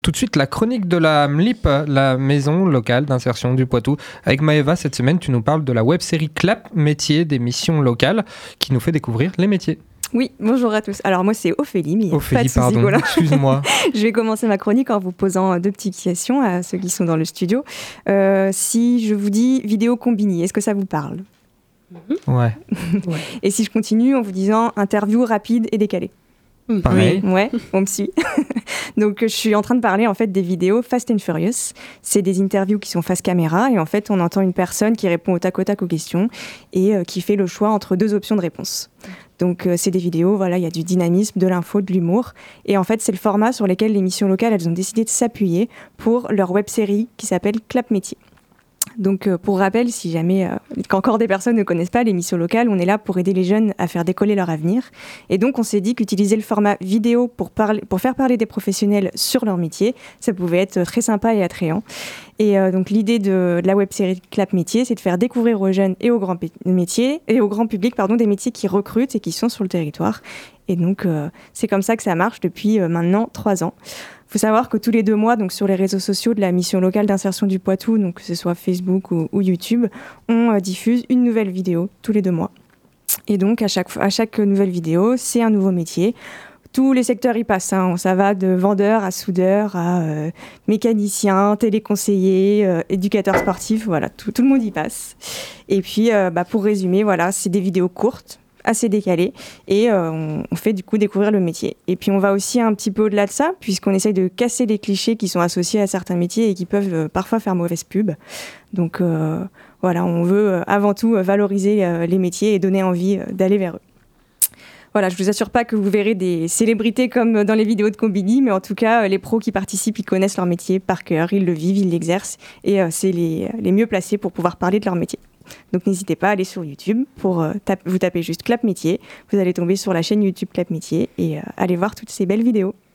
Tout de suite, la chronique de la MLIP, la maison locale d'insertion du Poitou. Avec Maëva, cette semaine, tu nous parles de la web-série Clap Métiers des missions locales qui nous fait découvrir les métiers. Oui, bonjour à tous. Alors moi c'est Ophélie, mais Ophélie, pas de soucis, pardon, voilà. excuse-moi. Je vais commencer ma chronique en vous posant deux petites questions à ceux qui sont dans le studio. Si je vous dis vidéo combinée, est-ce que ça vous parle ? Ouais. Et si je continue en vous disant interview rapide et décalée ? Pareil. Ouais, on me suit. Donc je suis en train de parler en fait des vidéos Fast and Furious. C'est des interviews qui sont face caméra et en fait on entend une personne qui répond au tac aux questions et qui fait le choix entre deux options de réponse. Donc c'est des vidéos, voilà, il y a du dynamisme, de l'info, de l'humour. Et en fait c'est le format sur lequel les missions locales elles ont décidé de s'appuyer pour leur web-série qui s'appelle Clap Métiers. Donc pour rappel, si jamais qu'encore des personnes ne connaissent pas les missions locales, on est là pour aider les jeunes à faire décoller leur avenir. Et donc on s'est dit qu'utiliser le format vidéo pour faire parler des professionnels sur leur métier, ça pouvait être très sympa et attrayant. Et donc l'idée de la web-série Clap Métiers, c'est de faire découvrir aux jeunes et aux grands métiers et au grand public des métiers qui recrutent et qui sont sur le territoire. Et donc c'est comme ça que ça marche depuis maintenant 3 ans. Il faut savoir que tous les 2 mois, donc sur les réseaux sociaux de la mission locale d'insertion du Poitou, donc que ce soit Facebook ou YouTube, on diffuse une nouvelle vidéo tous les 2 mois. Et donc à chaque nouvelle vidéo, c'est un nouveau métier. Tous les secteurs y passent, hein. Ça va de vendeur à soudeur, à mécanicien, téléconseiller, éducateur sportif, voilà, tout le monde y passe. Et puis pour résumer, voilà, c'est des vidéos courtes, assez décalé et on fait du coup découvrir le métier. Et puis on va aussi un petit peu au-delà de ça, puisqu'on essaye de casser les clichés qui sont associés à certains métiers et qui peuvent parfois faire mauvaise pub. Donc voilà, on veut avant tout valoriser les métiers et donner envie d'aller vers eux. Voilà, je vous assure pas que vous verrez des célébrités comme dans les vidéos de Combini, mais en tout cas, les pros qui participent, ils connaissent leur métier par cœur, ils le vivent, ils l'exercent, et c'est les mieux placés pour pouvoir parler de leur métier. Donc n'hésitez pas à aller sur YouTube, vous tapez juste Clap Métier, vous allez tomber sur la chaîne YouTube Clap Métier, et allez voir toutes ces belles vidéos.